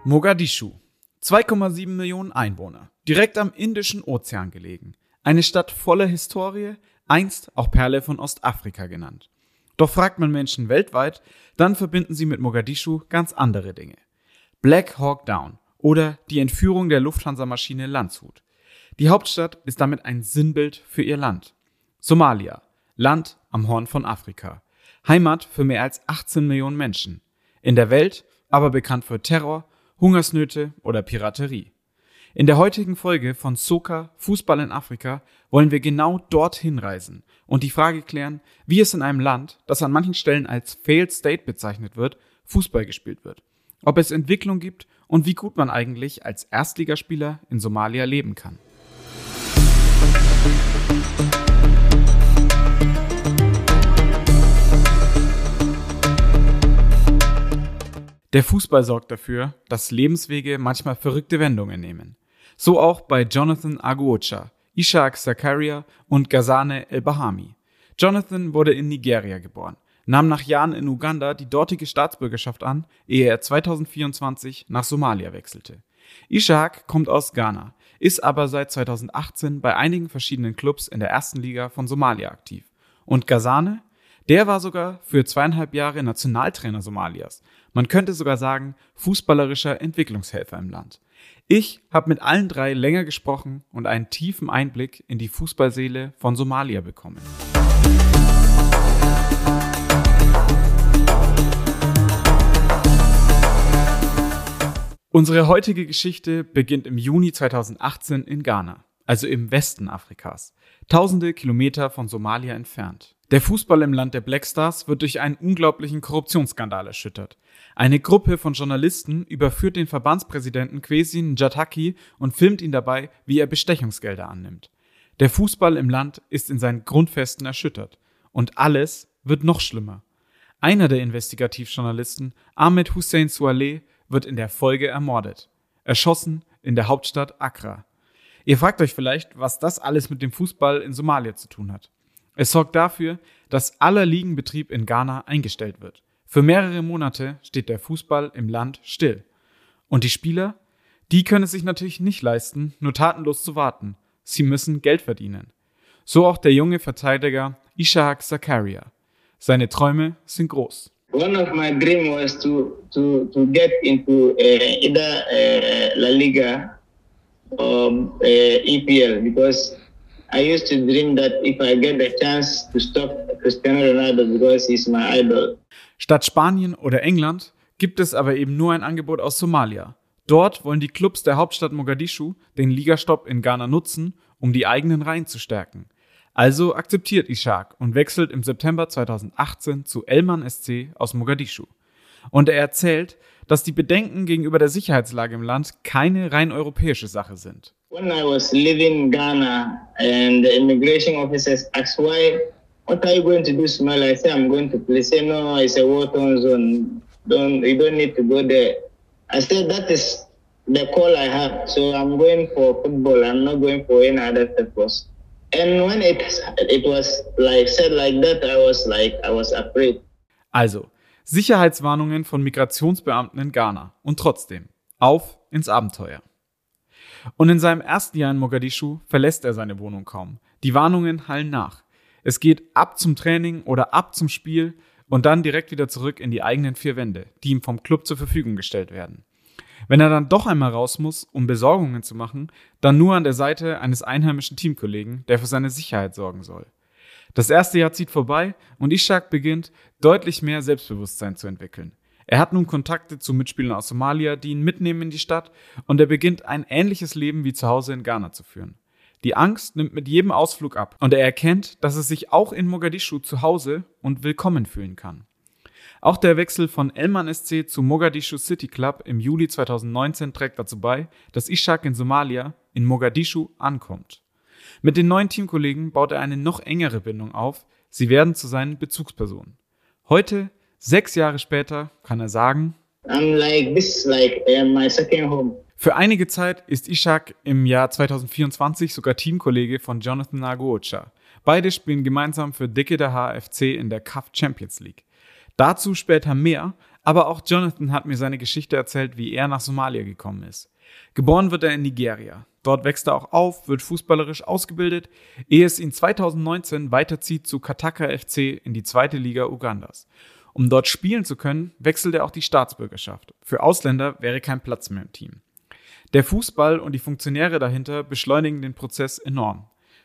Mogadischu. 2,7 Millionen Einwohner. Direkt am Indischen Ozean gelegen. Eine Stadt voller Historie, einst auch Perle von Ostafrika genannt. Doch fragt man Menschen weltweit, dann verbinden sie mit Mogadischu ganz andere Dinge. Black Hawk Down oder die Entführung der Lufthansa-Maschine Landshut. Die Hauptstadt ist damit ein Sinnbild für ihr Land. Somalia, Land am Horn von Afrika. Heimat für mehr als 18 Millionen Menschen. In der Welt aber bekannt für Terror, Hungersnöte oder Piraterie. In der heutigen Folge von Soka Fußball in Afrika wollen wir genau dorthin reisen und die Frage klären, wie es in einem Land, das an manchen Stellen als Failed State bezeichnet wird, Fußball gespielt wird. Ob es Entwicklung gibt und wie gut man eigentlich als Erstligaspieler in Somalia leben kann. Der Fußball sorgt dafür, dass Lebenswege manchmal verrückte Wendungen nehmen. So auch bei Jonathan Aguocha, Ishaq Zakaria und Ghazane El-Bahami. Jonathan wurde in Nigeria geboren, nahm nach Jahren in Uganda die dortige Staatsbürgerschaft an, ehe er 2024 nach Somalia wechselte. Ishaq kommt aus Ghana, ist aber seit 2018 bei einigen verschiedenen Clubs in der ersten Liga von Somalia aktiv. Und Ghazane? Der war sogar für 2,5 Jahre Nationaltrainer Somalias. Man könnte sogar sagen, fußballerischer Entwicklungshelfer im Land. Ich habe mit allen drei länger gesprochen und einen tiefen Einblick in die Fußballseele von Somalia bekommen. Unsere heutige Geschichte beginnt im Juni 2018 in Ghana, also im Westen Afrikas, tausende Kilometer von Somalia entfernt. Der Fußball im Land der Blackstars wird durch einen unglaublichen Korruptionsskandal erschüttert. Eine Gruppe von Journalisten überführt den Verbandspräsidenten Kwesi Njathaki und filmt ihn dabei, wie er Bestechungsgelder annimmt. Der Fußball im Land ist in seinen Grundfesten erschüttert. Und alles wird noch schlimmer. Einer der Investigativjournalisten, Ahmed Hussein Sualeh, wird in der Folge ermordet. Erschossen in der Hauptstadt Accra. Ihr fragt euch vielleicht, was das alles mit dem Fußball in Somalia zu tun hat. Es sorgt dafür, dass aller Ligenbetrieb in Ghana eingestellt wird. Für mehrere Monate steht der Fußball im Land still. Und die Spieler? Die können es sich natürlich nicht leisten, nur tatenlos zu warten. Sie müssen Geld verdienen. So auch der junge Verteidiger Ishaq Zakaria. Seine Träume sind groß. One of my dreams was to get into either La Liga or EPL because I used to dream that if I get the chance to stop Cristiano Ronaldo because he's my idol. Statt Spanien oder England gibt es aber eben nur ein Angebot aus Somalia. Dort wollen die Clubs der Hauptstadt Mogadischu den Ligastopp in Ghana nutzen, um die eigenen Reihen zu stärken. Also akzeptiert Ishaq und wechselt im September 2018 zu Elman SC aus Mogadischu. Und er erzählt, dass die Bedenken gegenüber der Sicherheitslage im Land keine rein europäische Sache sind. When I was living in Ghana and the immigration officers asked what are you going to do, Somalia? I said, I'm going to play. Say, no, it's a war-torn zone. You don't need to go there. I said, that is the call I have. So I'm going for football. I'm not going for any other purpose. And when it was like said like that, I was afraid. Also, Sicherheitswarnungen von Migrationsbeamten in Ghana. Und trotzdem, auf ins Abenteuer. Und in seinem ersten Jahr in Mogadischu verlässt er seine Wohnung kaum. Die Warnungen hallen nach. Es geht ab zum Training oder ab zum Spiel und dann direkt wieder zurück in die eigenen 4 Wände, die ihm vom Club zur Verfügung gestellt werden. Wenn er dann doch einmal raus muss, um Besorgungen zu machen, dann nur an der Seite eines einheimischen Teamkollegen, der für seine Sicherheit sorgen soll. Das erste Jahr zieht vorbei und Ishaq beginnt, deutlich mehr Selbstbewusstsein zu entwickeln. Er hat nun Kontakte zu Mitspielern aus Somalia, die ihn mitnehmen in die Stadt und er beginnt ein ähnliches Leben wie zu Hause in Ghana zu führen. Die Angst nimmt mit jedem Ausflug ab und er erkennt, dass er sich auch in Mogadischu zu Hause und willkommen fühlen kann. Auch der Wechsel von Elman SC zu Mogadischu City Club im Juli 2019 trägt dazu bei, dass Ishaq in Somalia, in Mogadischu, ankommt. Mit den neuen Teamkollegen baut er eine noch engere Bindung auf, sie werden zu seinen Bezugspersonen. Heute, 6 Jahre später, kann er sagen, I'm like, this is like my second home. Für einige Zeit ist Ishaq im Jahr 2024 sogar Teamkollege von Jonathan Aguocha. Beide spielen gemeinsam für Dike der HFC in der CAF Champions League. Dazu später mehr, Aber auch Jonathan hat mir seine Geschichte erzählt, wie er nach Somalia gekommen ist. Geboren wird er in Nigeria. Dort wächst er auch auf, wird fußballerisch ausgebildet, ehe es ihn 2019 weiterzieht zu Kataka FC in die 2. Liga Ugandas. Um dort spielen zu können, wechselt er auch die Staatsbürgerschaft. Für Ausländer wäre kein Platz mehr im Team. Der Fußball und die Funktionäre dahinter beschleunigen den Prozess enorm.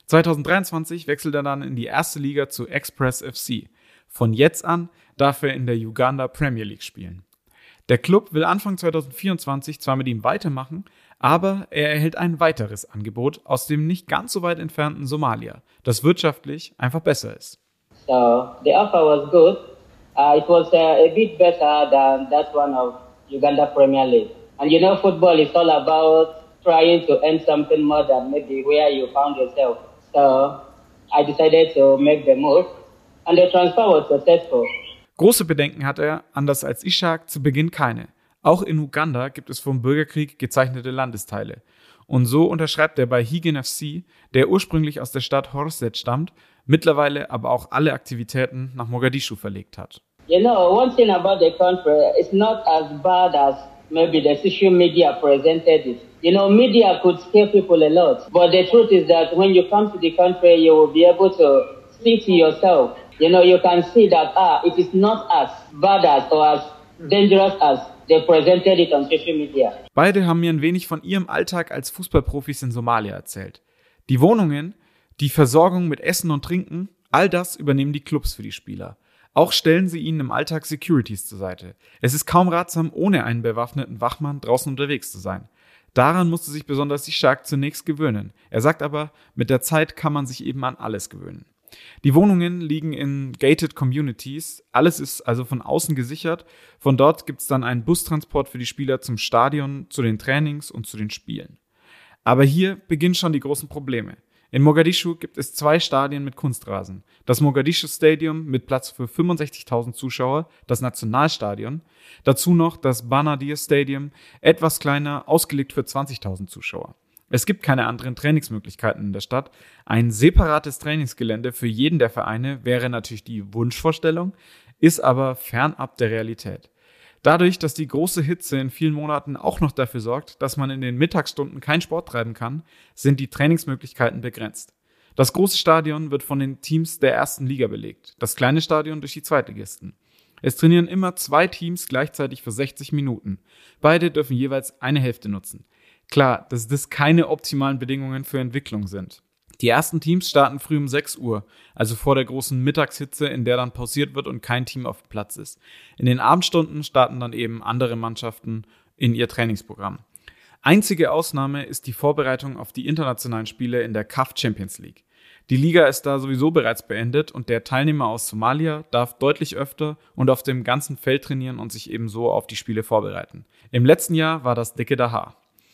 2023 wechselt er dann in die 1. Liga zu Express FC. Von jetzt an darf er in der Uganda Premier League spielen. Der Club will Anfang 2024 zwar mit ihm weitermachen, aber er erhält ein weiteres Angebot aus dem nicht ganz so weit entfernten Somalia, das wirtschaftlich einfach besser ist. So the offer was good. It was a bit better than that one of Uganda Premier League. And you know, football is all about trying to earn something more than maybe where you found yourself. So I decided to make the move, and the transfer was successful. Große Bedenken hat er, anders als Ishak, zu Beginn keine. Auch in Uganda gibt es vom Bürgerkrieg gezeichnete Landesteile. Und so unterschreibt er bei Higen FC, der ursprünglich aus der Stadt Horset stammt, mittlerweile aber auch alle Aktivitäten nach Mogadischu verlegt hat. You know, one thing about the country, it's not as bad as maybe the social media presented it. You know, media could scare people a lot. But the truth is that when you come to the country, you will be able to see to yourself. You know, you can see that, it is not as bad as or as dangerous as they presented it on social media. Beide haben mir ein wenig von ihrem Alltag als Fußballprofis in Somalia erzählt. Die Wohnungen, die Versorgung mit Essen und Trinken, all das übernehmen die Clubs für die Spieler. Auch stellen sie ihnen im Alltag Securities zur Seite. Es ist kaum ratsam, ohne einen bewaffneten Wachmann draußen unterwegs zu sein. Daran musste sich besonders Ishak zunächst gewöhnen. Er sagt aber, mit der Zeit kann man sich eben an alles gewöhnen. Die Wohnungen liegen in gated communities, alles ist also von außen gesichert. Von dort gibt es dann einen Bustransport für die Spieler zum Stadion, zu den Trainings und zu den Spielen. Aber hier beginnen schon die großen Probleme. In Mogadischu gibt es 2 Stadien mit Kunstrasen. Das Mogadischu Stadium mit Platz für 65.000 Zuschauer, das Nationalstadion. Dazu noch das Banadir Stadium, etwas kleiner, ausgelegt für 20.000 Zuschauer. Es gibt keine anderen Trainingsmöglichkeiten in der Stadt. Ein separates Trainingsgelände für jeden der Vereine wäre natürlich die Wunschvorstellung, ist aber fernab der Realität. Dadurch, dass die große Hitze in vielen Monaten auch noch dafür sorgt, dass man in den Mittagsstunden keinen Sport treiben kann, sind die Trainingsmöglichkeiten begrenzt. Das große Stadion wird von den Teams der 1. Liga belegt, das kleine Stadion durch die Zweitligisten. Es trainieren immer 2 Teams gleichzeitig für 60 Minuten. Beide dürfen jeweils eine Hälfte nutzen. Klar, dass das keine optimalen Bedingungen für Entwicklung sind. Die ersten Teams starten früh um 6 Uhr, also vor der großen Mittagshitze, in der dann pausiert wird und kein Team auf dem Platz ist. In den Abendstunden starten dann eben andere Mannschaften in ihr Trainingsprogramm. Einzige Ausnahme ist die Vorbereitung auf die internationalen Spiele in der CAF Champions League. Die Liga ist da sowieso bereits beendet und der Teilnehmer aus Somalia darf deutlich öfter und auf dem ganzen Feld trainieren und sich ebenso auf die Spiele vorbereiten. Im letzten Jahr war das dicke Dahar.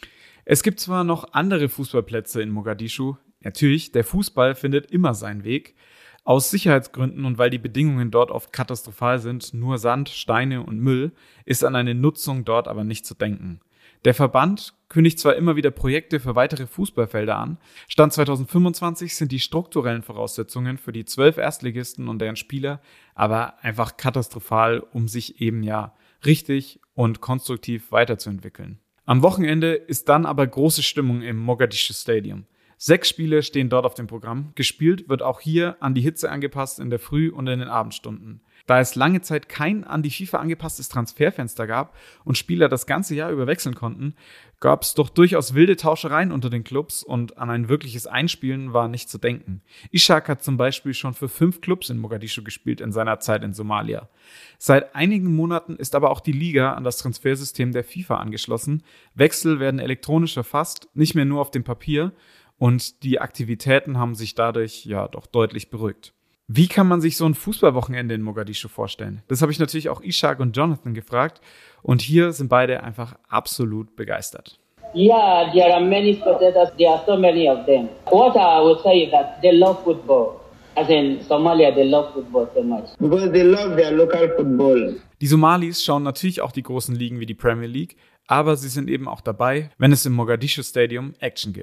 Es gibt zwar noch andere Fußballplätze in Mogadischu. Natürlich, der Fußball findet immer seinen Weg. Aus Sicherheitsgründen und weil die Bedingungen dort oft katastrophal sind, nur Sand, Steine und Müll, ist an eine Nutzung dort aber nicht zu denken. Der Verband kündigt zwar immer wieder Projekte für weitere Fußballfelder an. Stand 2025 sind die strukturellen Voraussetzungen für die 12 Erstligisten und deren Spieler aber einfach katastrophal, um sich eben ja richtig und konstruktiv weiterzuentwickeln. Am Wochenende ist dann aber große Stimmung im Mogadischu Stadium. 6 Spiele stehen dort auf dem Programm. Gespielt wird auch hier an die Hitze angepasst in der Früh- und in den Abendstunden. Da es lange Zeit kein an die FIFA angepasstes Transferfenster gab und Spieler das ganze Jahr über wechseln konnten, gab es doch durchaus wilde Tauschereien unter den Clubs und an ein wirkliches Einspielen war nicht zu denken. Ishak hat zum Beispiel schon für 5 Clubs in Mogadischu gespielt in seiner Zeit in Somalia. Seit einigen Monaten ist aber auch die Liga an das Transfersystem der FIFA angeschlossen. Wechsel werden elektronisch erfasst, nicht mehr nur auf dem Papier, und die Aktivitäten haben sich dadurch ja doch deutlich beruhigt. Wie kann man sich so ein Fußballwochenende in Mogadischu vorstellen? Das habe ich natürlich auch Ishak und Jonathan gefragt und hier sind beide einfach absolut begeistert. Yeah, there are many spectators. There are so many of them. What I will say is that they love football. As in Somalia, they love football so much. Because they love their local football. Die Somalis schauen natürlich auch die großen Ligen wie die Premier League, aber sie sind eben auch dabei, wenn es im Mogadischu Stadium Action gibt.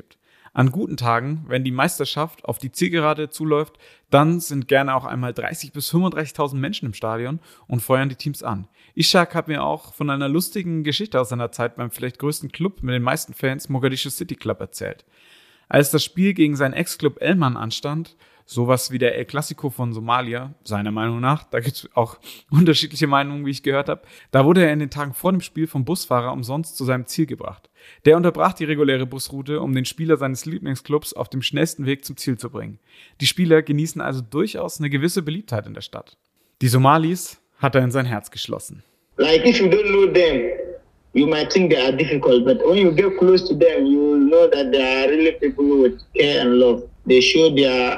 An guten Tagen, wenn die Meisterschaft auf die Zielgerade zuläuft, dann sind gerne auch einmal 30.000 bis 35.000 Menschen im Stadion und feuern die Teams an. Ishak hat mir auch von einer lustigen Geschichte aus seiner Zeit beim vielleicht größten Club mit den meisten Fans, Mogadischu City Club, erzählt. Als das Spiel gegen seinen Ex-Club Elman anstand, sowas wie der El Clasico von Somalia, seiner Meinung nach, da gibt es auch unterschiedliche Meinungen, wie ich gehört habe, da wurde er in den Tagen vor dem Spiel vom Busfahrer umsonst zu seinem Ziel gebracht. Der unterbrach die reguläre Busroute, um den Spieler seines Lieblingsclubs auf dem schnellsten Weg zum Ziel zu bringen. Die Spieler genießen also durchaus eine gewisse Beliebtheit in der Stadt. Die Somalis hat er in sein Herz geschlossen. Like if you don't know them, you might think they are difficult, but when you get close to them, you will know that they are really people with care and love. They show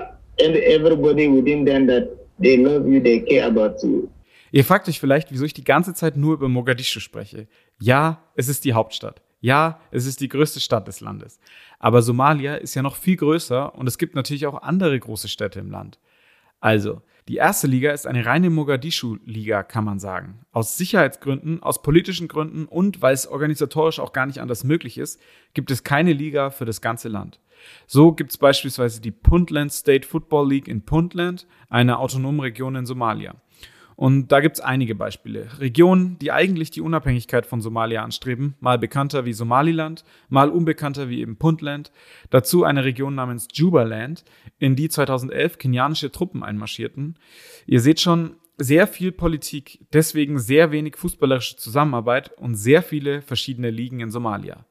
everybody within them that they love you, they care about you. Ihr fragt euch vielleicht, wieso ich die ganze Zeit nur über Mogadischu spreche. Ja, es ist die Hauptstadt. Ja, es ist die größte Stadt des Landes. Aber Somalia ist ja noch viel größer und es gibt natürlich auch andere große Städte im Land. Also, die erste Liga ist eine reine Mogadischu-Liga, kann man sagen. Aus Sicherheitsgründen, aus politischen Gründen und weil es organisatorisch auch gar nicht anders möglich ist, gibt es keine Liga für das ganze Land. So gibt es beispielsweise die Puntland State Football League in Puntland, einer autonomen Region in Somalia. Und da gibt es einige Beispiele. Regionen, die eigentlich die Unabhängigkeit von Somalia anstreben, mal bekannter wie Somaliland, mal unbekannter wie eben Puntland. Dazu eine Region namens Jubaland, in die 2011 kenianische Truppen einmarschierten. Ihr seht schon, sehr viel Politik, deswegen sehr wenig fußballerische Zusammenarbeit und sehr viele verschiedene Ligen in Somalia.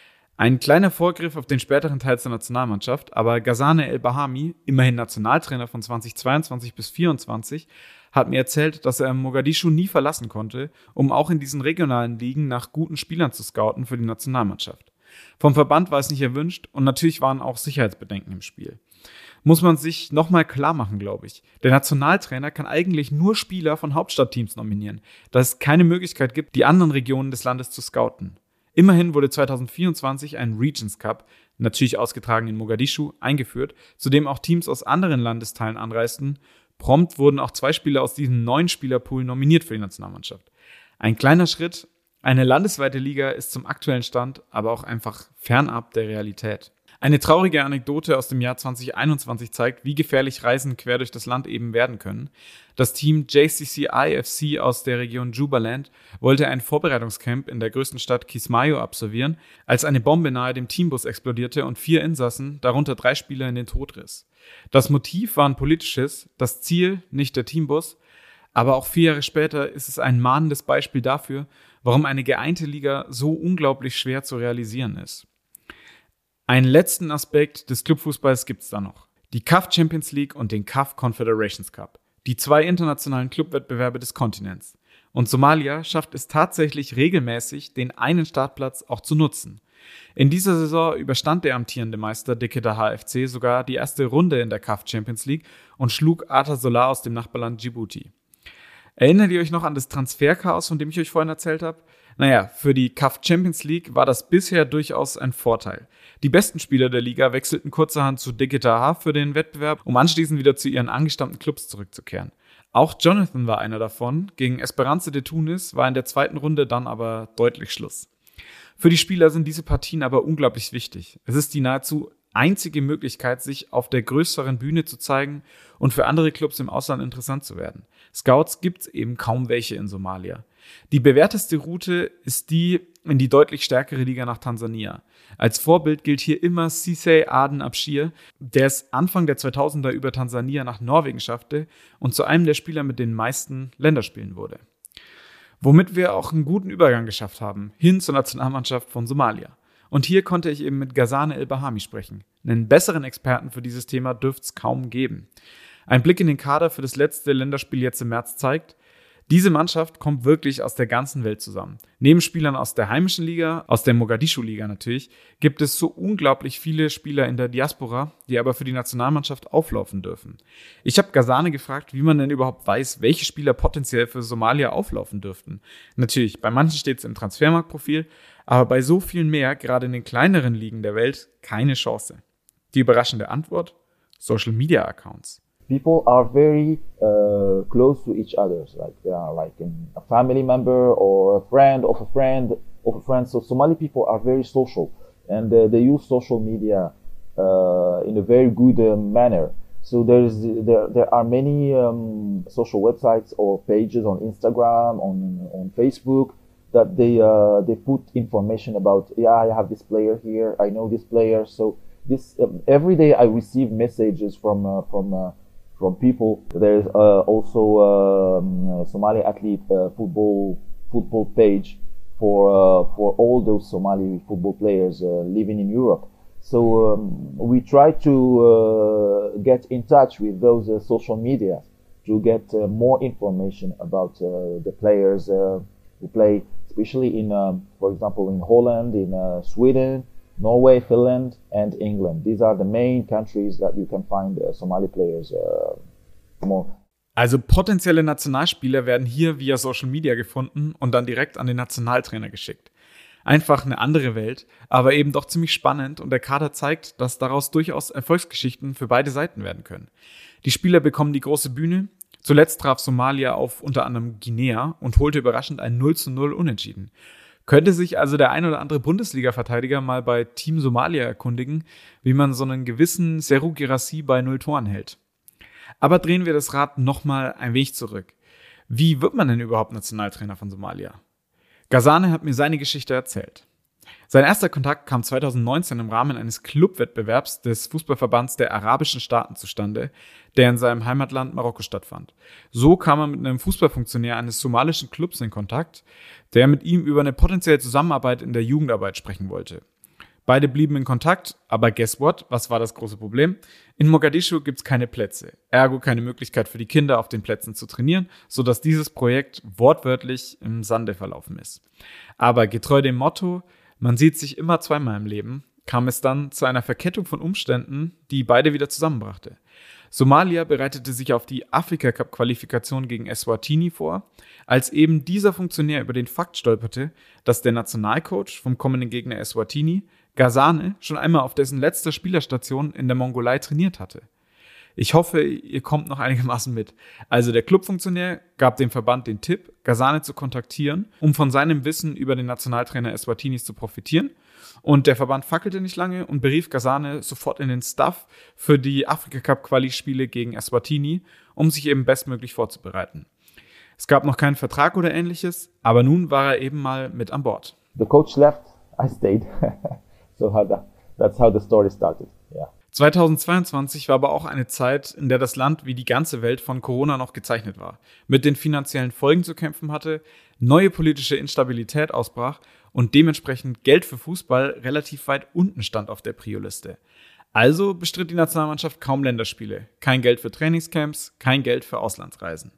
Ein kleiner Vorgriff auf den späteren Teil der Nationalmannschaft, aber Ghazane El Bahami, immerhin Nationaltrainer von 2022 bis 2024, hat mir erzählt, dass er Mogadischu nie verlassen konnte, um auch in diesen regionalen Ligen nach guten Spielern zu scouten für die Nationalmannschaft. Vom Verband war es nicht erwünscht und natürlich waren auch Sicherheitsbedenken im Spiel. Muss man sich nochmal klar machen, glaube ich. Der Nationaltrainer kann eigentlich nur Spieler von Hauptstadtteams nominieren, da es keine Möglichkeit gibt, die anderen Regionen des Landes zu scouten. Immerhin wurde 2024 ein Regions Cup, natürlich ausgetragen in Mogadischu, eingeführt, zu dem auch Teams aus anderen Landesteilen anreisten. Prompt wurden auch 2 Spieler aus diesem 9-Spieler-Pool nominiert für die Nationalmannschaft. Ein kleiner Schritt, eine landesweite Liga ist zum aktuellen Stand, aber auch einfach fernab der Realität. Eine traurige Anekdote aus dem Jahr 2021 zeigt, wie gefährlich Reisen quer durch das Land eben werden können. Das Team JCCI FC aus der Region Jubaland wollte ein Vorbereitungscamp in der größten Stadt Kismayo absolvieren, als eine Bombe nahe dem Teambus explodierte und 4 Insassen, darunter 3 Spieler, in den Tod riss. Das Motiv war ein politisches, das Ziel nicht der Teambus, aber auch 4 Jahre später ist es ein mahnendes Beispiel dafür, warum eine geeinte Liga so unglaublich schwer zu realisieren ist. Einen letzten Aspekt des Clubfußballs gibt es da noch. Die CAF Champions League und den CAF Confederations Cup. Die 2 internationalen Clubwettbewerbe des Kontinents. Und Somalia schafft es tatsächlich regelmäßig, den einen Startplatz auch zu nutzen. In dieser Saison überstand der amtierende Meister Dekedda HFC sogar die erste Runde in der CAF Champions League und schlug Ata Solar aus dem Nachbarland Djibouti. Erinnert ihr euch noch an das Transferchaos, von dem ich euch vorhin erzählt habe? Naja, für die CAF Champions League war das bisher durchaus ein Vorteil. Die besten Spieler der Liga wechselten kurzerhand zu Dekedda für den Wettbewerb, um anschließend wieder zu ihren angestammten Clubs zurückzukehren. Auch Jonathan war einer davon. Gegen Esperance de Tunis war in der 2. Runde dann aber deutlich Schluss. Für die Spieler sind diese Partien aber unglaublich wichtig. Es ist die nahezu einzige Möglichkeit, sich auf der größeren Bühne zu zeigen und für andere Clubs im Ausland interessant zu werden. Scouts gibt's eben kaum welche in Somalia. Die bewährteste Route ist die in die deutlich stärkere Liga nach Tansania. Als Vorbild gilt hier immer Cissé Aden Abshir, der es Anfang der 2000er über Tansania nach Norwegen schaffte und zu einem der Spieler mit den meisten Länderspielen wurde. Womit wir auch einen guten Übergang geschafft haben, hin zur Nationalmannschaft von Somalia. Und hier konnte ich eben mit Ghazane El Bahami sprechen. Einen besseren Experten für dieses Thema dürfte es kaum geben. Ein Blick in den Kader für das letzte Länderspiel jetzt im März zeigt, diese Mannschaft kommt wirklich aus der ganzen Welt zusammen. Neben Spielern aus der heimischen Liga, aus der Mogadischu-Liga natürlich, gibt es so unglaublich viele Spieler in der Diaspora, die aber für die Nationalmannschaft auflaufen dürfen. Ich habe Ghazane gefragt, wie man denn überhaupt weiß, welche Spieler potenziell für Somalia auflaufen dürften. Natürlich, bei manchen steht es im Transfermarktprofil, aber bei so vielen mehr, gerade in den kleineren Ligen der Welt, keine Chance. Die überraschende Antwort? Social Media Accounts. People are very close to each other, like they are like a family member or a friend of a friend of a friend. So Somali people are very social, and they use social media in a very good manner. So there are many social websites or pages on Instagram, on Facebook, that they put information about, I have this player here, I know this player. So this every day I receive messages from people. There's also Somali athlete football page for all those Somali football players living in Europe. So we try to get in touch with those social media to get more information about the players who play, especially in, for example, in Holland, in Sweden, Norway, Finland, and England. These are the main countries that you can find Somali players more. Also potenzielle Nationalspieler werden hier via Social Media gefunden und dann direkt an den Nationaltrainer geschickt. Einfach eine andere Welt, aber eben doch ziemlich spannend, und der Kader zeigt, dass daraus durchaus Erfolgsgeschichten für beide Seiten werden können. Die Spieler bekommen die große Bühne. Zuletzt traf Somalia auf unter anderem Guinea und holte überraschend ein 0:0 Unentschieden. Könnte sich also der ein oder andere Bundesliga-Verteidiger mal bei Team Somalia erkundigen, wie man so einen gewissen Serhou Guirassy bei 0 Toren hält. Aber drehen wir das Rad nochmal ein wenig zurück. Wie wird man denn überhaupt Nationaltrainer von Somalia? Ghazaneh hat mir seine Geschichte erzählt. Sein erster Kontakt kam 2019 im Rahmen eines Clubwettbewerbs des Fußballverbands der arabischen Staaten zustande, der in seinem Heimatland Marokko stattfand. So kam er mit einem Fußballfunktionär eines somalischen Clubs in Kontakt, der mit ihm über eine potenzielle Zusammenarbeit in der Jugendarbeit sprechen wollte. Beide blieben in Kontakt, aber guess what? Was war das große Problem? In Mogadischu gibt's keine Plätze, ergo keine Möglichkeit für die Kinder auf den Plätzen zu trainieren, sodass dieses Projekt wortwörtlich im Sande verlaufen ist. Aber getreu dem Motto, man sieht sich immer zweimal im Leben, kam es dann zu einer Verkettung von Umständen, die beide wieder zusammenbrachte. Somalia bereitete sich auf die Afrika-Cup-Qualifikation gegen Eswatini vor, als eben dieser Funktionär über den Fakt stolperte, dass der Nationalcoach vom kommenden Gegner Eswatini, Ghazaneh, schon einmal auf dessen letzter Spielerstation in der Mongolei trainiert hatte. Ich hoffe, ihr kommt noch einigermaßen mit. Also der Clubfunktionär gab dem Verband den Tipp, Ghazaneh zu kontaktieren, um von seinem Wissen über den Nationaltrainer Eswatinis zu profitieren. Und der Verband fackelte nicht lange und berief Ghazaneh sofort in den Staff für die Afrika-Cup-Quali-Spiele gegen Eswatini, um sich eben bestmöglich vorzubereiten. Es gab noch keinen Vertrag oder ähnliches, aber nun war er eben mal mit an Bord. The coach left, I stayed. So that's how the story started. Yeah. 2022 war aber auch eine Zeit, in der das Land wie die ganze Welt von Corona noch gezeichnet war, mit den finanziellen Folgen zu kämpfen hatte, neue politische Instabilität ausbrach und dementsprechend Geld für Fußball relativ weit unten stand auf der Prio-Liste. Also bestritt die Nationalmannschaft kaum Länderspiele, kein Geld für Trainingscamps, kein Geld für Auslandsreisen.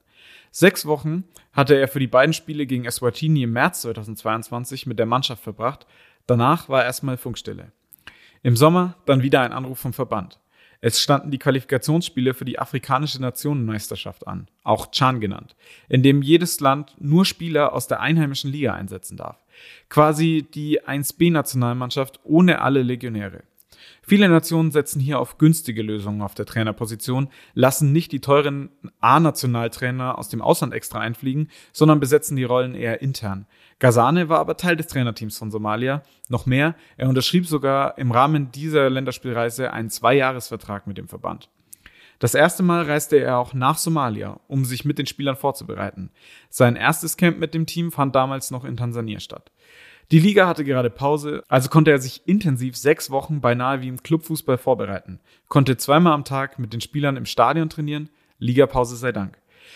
6 Wochen hatte er für die beiden Spiele gegen Eswatini im März 2022 mit der Mannschaft verbracht, danach war erstmal Funkstille. Im Sommer dann wieder ein Anruf vom Verband. Es standen die Qualifikationsspiele für die afrikanische Nationenmeisterschaft an, auch CHAN genannt, in dem jedes Land nur Spieler aus der einheimischen Liga einsetzen darf. Quasi die 1B-Nationalmannschaft ohne alle Legionäre. Viele Nationen setzen hier auf günstige Lösungen auf der Trainerposition, lassen nicht die teuren A-Nationaltrainer aus dem Ausland extra einfliegen, sondern besetzen die Rollen eher intern. Ghazaneh war aber Teil des Trainerteams von Somalia. Noch mehr, er unterschrieb sogar im Rahmen dieser Länderspielreise einen 2-Jahres-Vertrag mit dem Verband. Das erste Mal reiste er auch nach Somalia, um sich mit den Spielern vorzubereiten. Sein erstes Camp mit dem Team fand damals noch in Tansania statt. Die Liga hatte gerade Pause, also konnte er sich intensiv 6 Wochen beinahe wie im Clubfußball vorbereiten, konnte 2-mal am Tag mit den Spielern im Stadion trainieren, Ligapause sei Dank.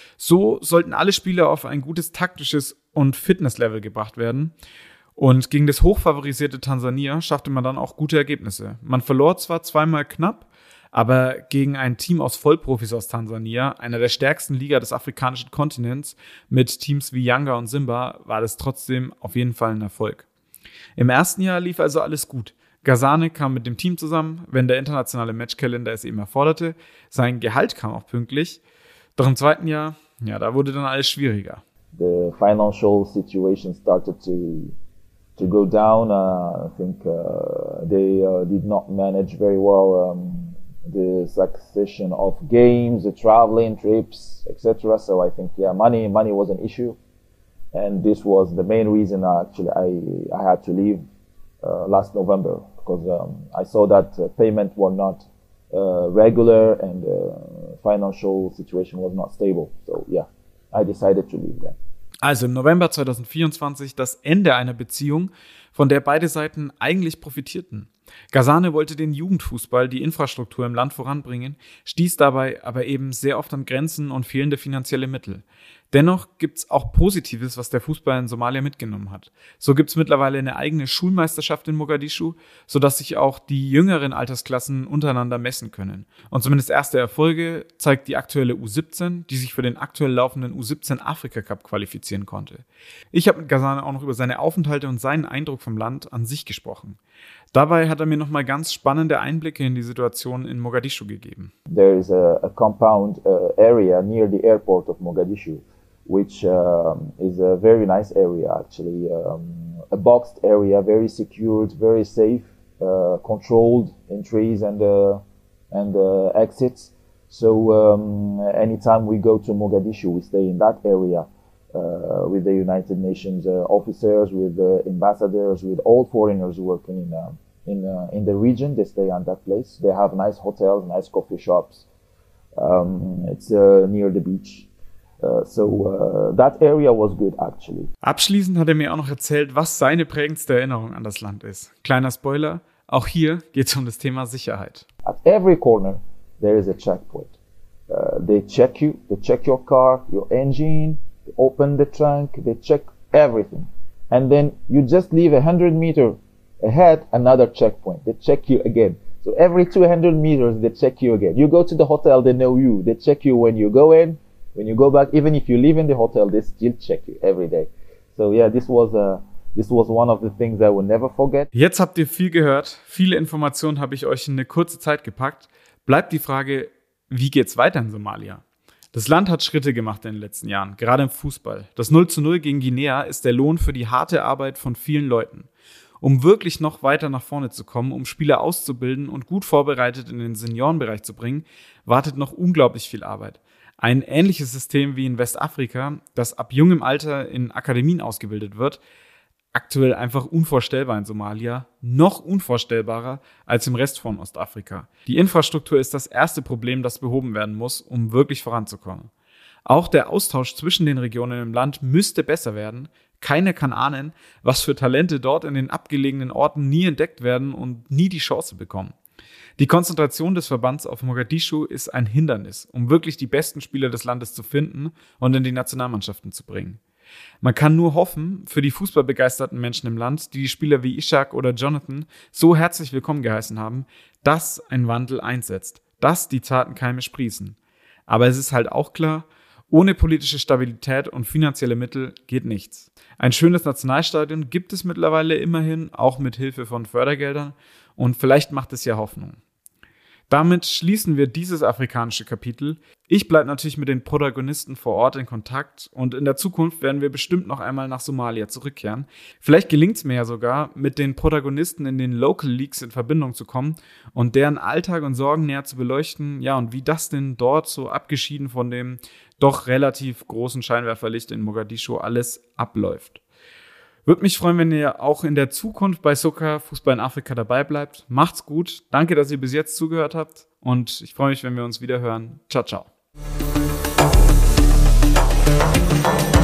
So sollten alle Spieler auf ein gutes taktisches und Fitnesslevel gebracht werden. Und gegen das hochfavorisierte Tansania schaffte man dann auch gute Ergebnisse. Man verlor zwar 2-mal knapp, aber gegen ein Team aus Vollprofis aus Tansania, einer der stärksten Liga des afrikanischen Kontinents, mit Teams wie Yanga und Simba, war das trotzdem auf jeden Fall ein Erfolg. Im ersten Jahr lief also alles gut. Ghazaneh kam mit dem Team zusammen, wenn der internationale Matchkalender es eben erforderte. Sein Gehalt kam auch pünktlich. Doch im zweiten Jahr, da wurde dann alles schwieriger. The financial situation started to go down. I think they did not manage very well the succession of games, the traveling, trips, etc. So I think, money was an issue, and this was the main reason actually I had to leave last November because I saw that payment were not regular and financial situation was not stable. So yeah, I decided to leave them. Also im November 2024 das Ende einer Beziehung, von der beide Seiten eigentlich profitierten. Ghazaneh wollte den Jugendfußball, die Infrastruktur im Land voranbringen, stieß dabei aber eben sehr oft an Grenzen und fehlende finanzielle Mittel. Dennoch gibt's auch Positives, was der Fußball in Somalia mitgenommen hat. So gibt's mittlerweile eine eigene Schulmeisterschaft in Mogadischu, sodass sich auch die jüngeren Altersklassen untereinander messen können. Und zumindest erste Erfolge zeigt die aktuelle U17, die sich für den aktuell laufenden U17 Afrika Cup qualifizieren konnte. Ich habe mit Ghazaneh auch noch über seine Aufenthalte und seinen Eindruck vom Land an sich gesprochen. Dabei hat er mir nochmal ganz spannende Einblicke in die Situation in Mogadischu gegeben. There is a compound area near the airport of Mogadishu, which is a very nice area actually. A boxed area, very secured, very safe, controlled entries and exits. So anytime we go to Mogadishu, we stay in that area with the United Nations officers, with the ambassadors, with all foreigners working in the region. They stay on that place. They have nice hotels, nice coffee shops. It's near the beach. So that area was good actually. Abschließend hat er mir auch noch erzählt, was seine prägendste Erinnerung an das Land ist. Kleiner Spoiler, auch hier geht es um das Thema Sicherheit. At every corner there is a checkpoint. They check you, they check your car, your engine, they open the trunk, they check everything. And then you just leave 100 meters ahead, another checkpoint. They check you again. So every 200 meters they check you again. You go to the hotel, they know you. They check you when you go in. When you go back, even if you live in the hotel, they still check you every day. So yeah, this was one of the things I will never forget. Jetzt habt ihr viel gehört. Viele Informationen habe ich euch in eine kurze Zeit gepackt. Bleibt die Frage, wie geht's weiter in Somalia? Das Land hat Schritte gemacht in den letzten Jahren, gerade im Fußball. Das 0:0 gegen Guinea ist der Lohn für die harte Arbeit von vielen Leuten. Um wirklich noch weiter nach vorne zu kommen, um Spieler auszubilden und gut vorbereitet in den Seniorenbereich zu bringen, wartet noch unglaublich viel Arbeit. Ein ähnliches System wie in Westafrika, das ab jungem Alter in Akademien ausgebildet wird, aktuell einfach unvorstellbar in Somalia, noch unvorstellbarer als im Rest von Ostafrika. Die Infrastruktur ist das erste Problem, das behoben werden muss, um wirklich voranzukommen. Auch der Austausch zwischen den Regionen im Land müsste besser werden. Keiner kann ahnen, was für Talente dort in den abgelegenen Orten nie entdeckt werden und nie die Chance bekommen. Die Konzentration des Verbands auf Mogadischu ist ein Hindernis, um wirklich die besten Spieler des Landes zu finden und in die Nationalmannschaften zu bringen. Man kann nur hoffen, für die fußballbegeisterten Menschen im Land, die Spieler wie Ishak oder Jonathan so herzlich willkommen geheißen haben, dass ein Wandel einsetzt, dass die zarten Keime sprießen. Aber es ist halt auch klar, ohne politische Stabilität und finanzielle Mittel geht nichts. Ein schönes Nationalstadion gibt es mittlerweile immerhin, auch mit Hilfe von Fördergeldern, und vielleicht macht es ja Hoffnung. Damit schließen wir dieses afrikanische Kapitel. Ich bleibe natürlich mit den Protagonisten vor Ort in Kontakt und in der Zukunft werden wir bestimmt noch einmal nach Somalia zurückkehren. Vielleicht gelingt es mir ja sogar, mit den Protagonisten in den Local Leagues in Verbindung zu kommen und deren Alltag und Sorgen näher zu beleuchten. Ja, und wie das denn dort so abgeschieden von dem doch relativ großen Scheinwerferlicht in Mogadischu alles abläuft. Würde mich freuen, wenn ihr auch in der Zukunft bei Soka Fußball in Afrika dabei bleibt. Macht's gut. Danke, dass ihr bis jetzt zugehört habt. Und ich freue mich, wenn wir uns wieder hören. Ciao, ciao.